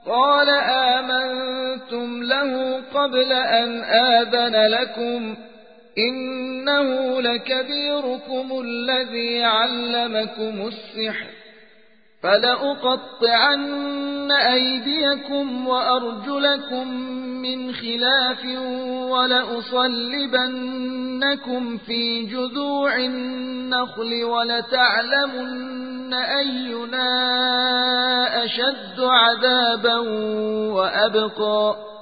قال آمنتم له قبل أن آذن لكم إنه لكبيركم الذي علمكم السحر فلأقطعن أيديكم وأرجلكم من خلاف ولأصلبنكم في جذوع النخل ولتعلمن أينا أشد عذابا وأبقى